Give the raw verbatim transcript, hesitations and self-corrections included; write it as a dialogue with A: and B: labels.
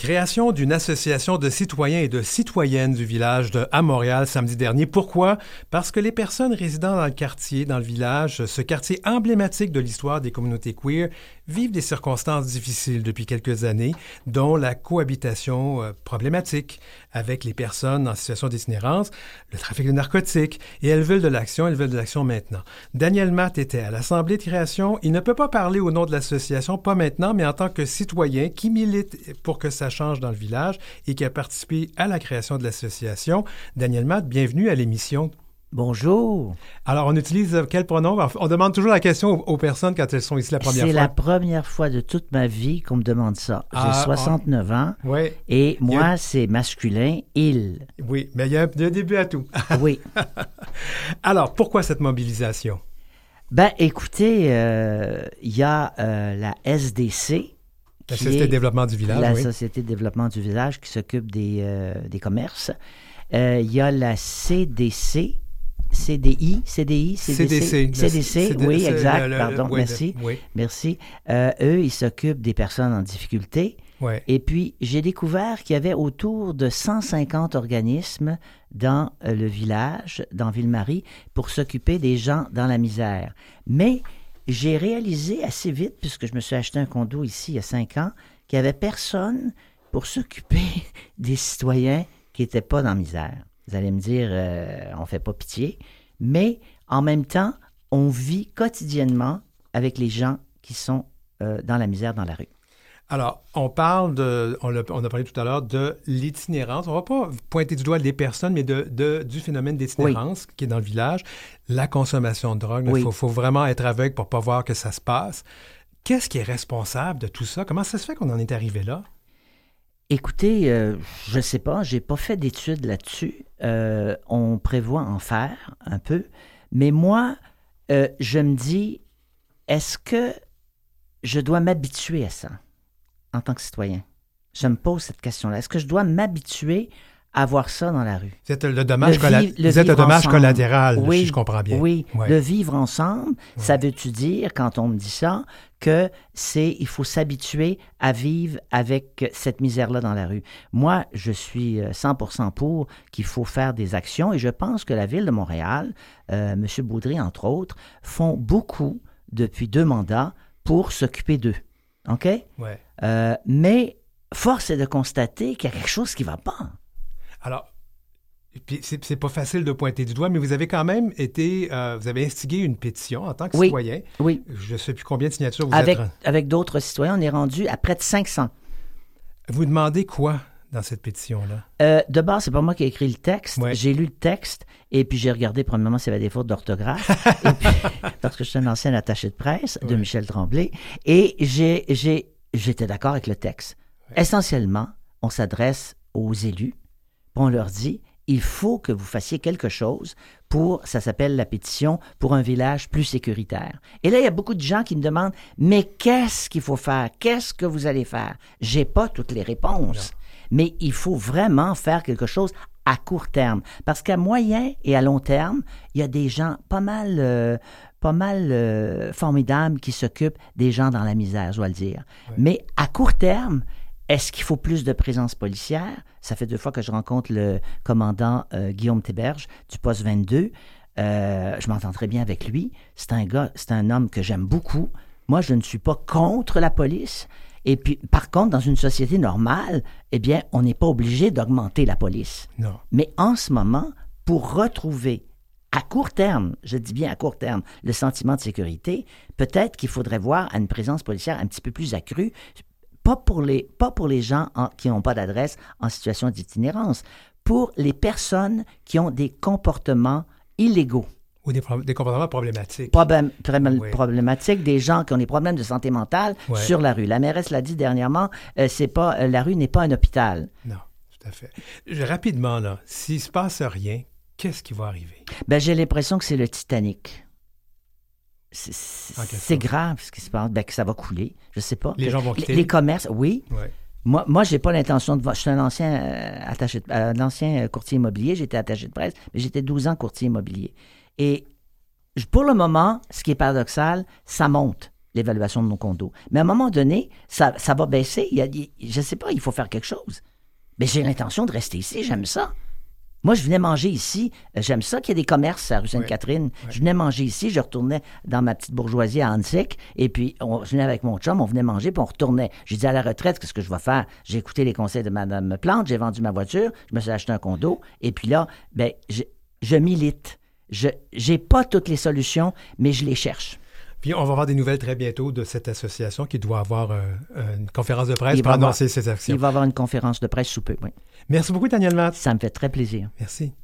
A: Création d'une association de citoyens et de citoyennes du village de à Montréal samedi dernier. Pourquoi? Parce que les personnes résidant dans le quartier, dans le village, ce quartier emblématique de l'histoire des communautés queer, vivent des circonstances difficiles depuis quelques années, dont la cohabitation euh, problématique avec les personnes en situation d'itinérance, le trafic de narcotiques, et elles veulent de l'action, elles veulent de l'action maintenant. Daniel Matt était à l'Assemblée de création. Il ne peut pas parler au nom de l'association, pas maintenant, mais en tant que citoyen qui milite pour que ça change dans le village et qui a participé à la création de l'association. Daniel Matt, bienvenue à l'émission.
B: Bonjour.
A: Alors, on utilise quel pronom? On demande toujours la question aux, aux personnes quand elles sont ici la première
B: C'est
A: fois.
B: C'est la première fois de toute ma vie qu'on me demande ça. J'ai
A: ah,
B: soixante-neuf
A: ah,
B: ans
A: oui.
B: et moi,
A: a...
B: c'est masculin, il.
A: Oui, mais il y a un, un début à tout.
B: Oui.
A: Alors, pourquoi cette mobilisation?
B: Ben, écoutez, euh, il y a euh, la S D C.
A: La Société de développement du village,
B: La
A: oui.
B: Société de développement du village qui s'occupe des, euh, des commerces. Euh, il y a la C D C. C D I, C D I, C D C,
A: C D C,
B: C D C, C D C, oui, exact,
A: le, le,
B: pardon,
A: oui,
B: merci,
A: le, oui.
B: merci. Euh, eux, ils s'occupent des personnes en difficulté.
A: Ouais.
B: Et puis, j'ai découvert qu'il y avait autour de cent cinquante organismes dans euh, le village, dans Ville-Marie, pour s'occuper des gens dans la misère. Mais j'ai réalisé assez vite, puisque je me suis acheté un condo ici il y a cinq ans, qu'il n'y avait personne pour s'occuper des citoyens qui n'étaient pas dans la misère. Vous allez me dire, euh, on ne fait pas pitié, mais en même temps, on vit quotidiennement avec les gens qui sont euh, dans la misère, dans la rue.
A: Alors, on parle de, on a, on a parlé tout à l'heure de l'itinérance. On ne va pas pointer du doigt des personnes, mais de, de, du phénomène d'itinérance oui. qui est dans le village. La consommation de drogue, il oui. faut, faut vraiment être aveugle pour ne pas voir que ça se passe. Qu'est-ce qui est responsable de tout ça? Comment ça se fait qu'on en est arrivé là?
B: Écoutez, euh, je ne sais pas, je n'ai pas fait d'études là-dessus. Euh, on prévoit en faire un peu. Mais moi, euh, je me dis, est-ce que je dois m'habituer à ça en tant que citoyen? Je me pose cette question-là. Est-ce que je dois m'habituer à voir ça dans la rue?
A: Vous êtes le dommage,
B: le
A: colla...
B: vivre, le
A: Vous êtes le dommage collatéral,
B: oui,
A: si je comprends bien.
B: Oui,
A: ouais.
B: Le vivre ensemble, ouais. Ça veut-tu dire, quand on me dit ça, que c'est, il faut s'habituer à vivre avec cette misère-là dans la rue? Moi, je suis cent pour cent pour qu'il faut faire des actions et je pense que la Ville de Montréal, euh, M. Baudry, entre autres, font beaucoup depuis deux mandats pour s'occuper d'eux. OK?
A: Ouais.
B: Euh, mais force est de constater qu'il y a quelque chose qui ne va pas.
A: Alors, puis c'est, c'est pas facile de pointer du doigt, mais vous avez quand même été, euh, vous avez instigé une pétition en tant que
B: oui,
A: citoyen.
B: Oui.
A: Je ne sais plus combien de signatures vous
B: avec,
A: êtes.
B: Avec d'autres citoyens, on est rendu à près de cinq cents.
A: Vous demandez quoi dans cette pétition-là?
B: Euh, de base, c'est pas moi qui ai écrit le texte.
A: Ouais.
B: J'ai lu le texte et puis j'ai regardé premièrement s'il y avait des fautes d'orthographe. et puis, parce que je suis un ancien attaché de presse de ouais. Michel Tremblay. Et j'ai, j'ai, j'étais d'accord avec le texte. Ouais. Essentiellement, on s'adresse aux élus. On leur dit, il faut que vous fassiez quelque chose pour, ça s'appelle la pétition, pour un village plus sécuritaire. Et là, il y a beaucoup de gens qui me demandent, mais qu'est-ce qu'il faut faire? Qu'est-ce que vous allez faire? J'ai pas toutes les réponses, non. Mais il faut vraiment faire quelque chose à court terme. Parce qu'à moyen et à long terme, il y a des gens pas mal, euh, pas mal euh, formidables qui s'occupent des gens dans la misère, je dois le dire. Ouais. Mais à court terme, est-ce qu'il faut plus de présence policière? Ça fait deux fois que je rencontre le commandant euh, Guillaume Théberge du poste vingt-deux. Euh, je m'entends très bien avec lui. C'est un gars, c'est un homme que j'aime beaucoup. Moi, je ne suis pas contre la police. Et puis, par contre, dans une société normale, eh bien, on n'est pas obligé d'augmenter la police.
A: Non.
B: Mais en ce moment, pour retrouver à court terme, je dis bien à court terme, le sentiment de sécurité, peut-être qu'il faudrait voir une présence policière un petit peu plus accrue. Pas pour les, pas pour les gens en, qui n'ont pas d'adresse en situation d'itinérance, pour les personnes qui ont des comportements illégaux.
A: Ou des, pro- des comportements problématiques.
B: Problème, problème,
A: oui.
B: Problématiques, des gens qui ont des problèmes de santé mentale ouais. sur la rue. La mairesse l'a dit dernièrement, euh, c'est pas, euh, la rue n'est pas un hôpital.
A: Non, tout à fait. Je, rapidement, là, s'il ne se passe rien, qu'est-ce qui va arriver?
B: Ben, j'ai l'impression que c'est le Titanic. C'est, c'est grave ce qui se passe, ben, que ça va couler, je sais pas.
A: Les
B: que,
A: gens vont quitter.
B: Les, les commerces, oui.
A: Ouais.
B: Moi, moi, j'ai pas l'intention de... Je suis un ancien euh, attaché, de, euh, un ancien courtier immobilier, j'étais attaché de presse, mais j'étais douze ans courtier immobilier. Et pour le moment, ce qui est paradoxal, ça monte. l'évaluation de nos condos. Mais à un moment donné, ça, ça va baisser. Il y a, il, je ne sais pas, il faut faire quelque chose. Mais j'ai l'intention de rester ici, j'aime ça. Moi, je venais manger ici. J'aime ça qu'il y ait des commerces à rue Sainte-Catherine. Oui, oui. Je venais manger ici. Je retournais dans ma petite bourgeoisie à Annecy. Et puis, on, je venais avec mon chum, on venait manger, puis on retournait. J'ai dit à la retraite, qu'est-ce que je vais faire? J'ai écouté les conseils de Mme Plante, j'ai vendu ma voiture, je me suis acheté un condo. Et puis là, ben, je, je milite. Je n'ai pas toutes les solutions, mais je les cherche.
A: Puis on va avoir des nouvelles très bientôt de cette association qui doit avoir euh, une conférence de presse pour annoncer ses actions.
B: Il va y avoir une conférence de presse sous peu, oui.
A: Merci beaucoup, Daniel Matt.
B: Ça me fait très plaisir.
A: Merci.